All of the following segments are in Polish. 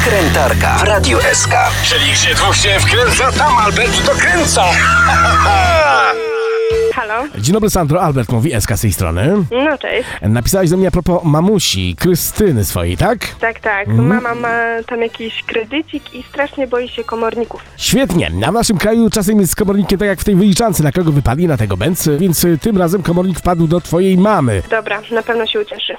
Wkrętarka w Radiu SK. Czyli gdzie dwóch się wkręca, tam Albert dokręca. Halo? Dzień dobry, Sandro. Albert mówi, SK z tej strony. No cześć. Napisałaś do mnie a propos mamusi, Krystyny swojej, tak? Tak. Mama ma tam jakiś kredycik i strasznie boi się komorników. Świetnie. A w naszym kraju czasem jest z komornikiem tak jak w tej wyliczance, na kogo wypadli, na tego bęc, więc tym razem komornik wpadł do twojej mamy. Dobra, na pewno się ucieszy.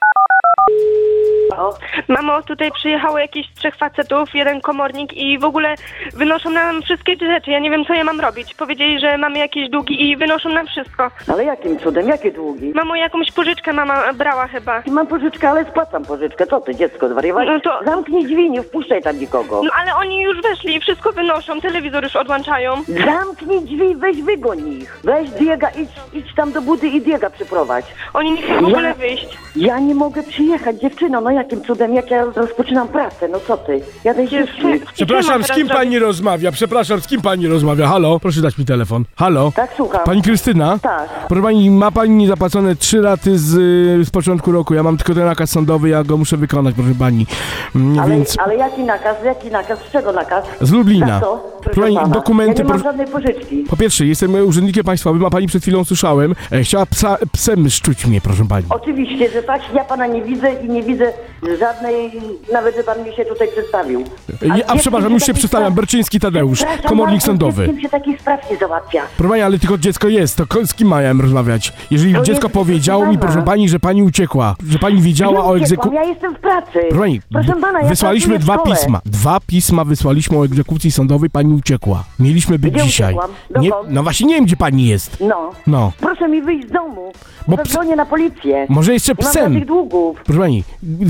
Mamo, tutaj przyjechało jakieś 3 facetów, 1 komornik i w ogóle wynoszą nam wszystkie rzeczy. Ja nie wiem, co ja mam robić. Powiedzieli, że mamy jakieś długi i wynoszą nam wszystko. Ale jakim cudem? Jakie długi? Mamo, jakąś pożyczkę mama brała chyba. Mam pożyczkę, ale spłacam pożyczkę. Co ty, dziecko, zwariowałaś? No to- Zamknij drzwi, nie wpuszczaj tam nikogo. No ale oni już weszli i wszystko wynoszą, telewizor już odłączają. Zamknij drzwi, weź wygoń ich. Weź Diega, idź tam do budy i Diega przyprowadź. Oni nie chcą w ogóle wyjść. Ja nie mogę przyjechać, dziewczyno, no jakim cudem, jak ja rozpoczynam pracę, no co ty? Jadę się Przepraszam, z kim pani rozmawia? Przepraszam, z kim pani rozmawia? Halo? Proszę dać mi telefon. Halo? Tak, słucham. Pani Krystyna? Tak. Proszę pani, ma pani niezapłacone 3 raty z początku roku. Ja mam tylko ten nakaz sądowy, ja go muszę wykonać, proszę pani. Więc Ale jaki nakaz? Z czego nakaz? z Lublina. Za co? Proszę pani, pana. dokumenty... Ja nie mam żadnej pożyczki. Po pierwsze, jestem urzędnikiem państwowym, a pani przed chwilą słyszałem. Chciała psem szczuć mnie, proszę pani. Oczywiście, że tak, ja pana nie widzę i nie widzę żadnej, nawet że pan mi się tutaj przedstawił. A przepraszam, już się przedstawiam, Berczyński Tadeusz, komornik sądowy. Z kim się takich spraw nie załatwia? Proszę pani, ale tylko dziecko jest, to z kim miałem rozmawiać? Jeżeli To dziecko jest powiedziało mi, sprawa. proszę pani, że pani uciekła, że pani wiedziała o egzekucji... Ja jestem w pracy. Proszę pani, Proszę pana, ja wysłaliśmy pracuję w 2 szkole. pisma. 2 pisma wysłaliśmy o egzekucji sądowej, pani uciekła. Mieliśmy być Gdzie dzisiaj. uciekłam? Dokąd? No właśnie nie wiem, gdzie pani jest. No. Proszę mi wyjść z domu. Bo Zadzwonię na policję. Może jeszcze Nie mam psem. żadnych długów. Proszę pani...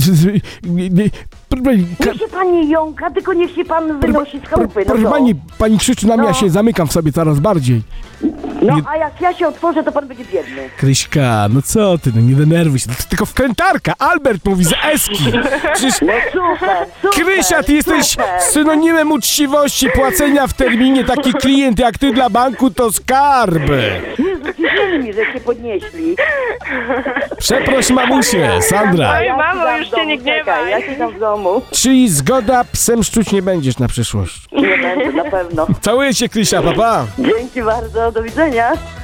Proszę pani... Niech się pan nie jąka, tylko niech się pan wynosi z chałupy. Proszę pani, pani krzyczy na mnie, ja się zamykam w sobie coraz bardziej. A jak ja się otworzę, to pan będzie biedny. Kryśka, no co ty, no nie denerwuj się, to tylko wkrętarka, Albert mówi z Eski. Przecież, No super. Krysia, ty jesteś super. synonimem uczciwości, płacenia w terminie, taki klient jak ty dla banku to skarb. Jezu, ci mi, że się podnieśli. Przeproś mamusię, Sandra. Oj, mamo, siadam już w się domu, nie gniewaj. czekaj, Ja siedzam w domu. Czyli zgoda, psem szczuć nie będziesz na przyszłość. Nie będę, na pewno. Całuję cię, Krysia, pa pa. Dzięki bardzo, do widzenia.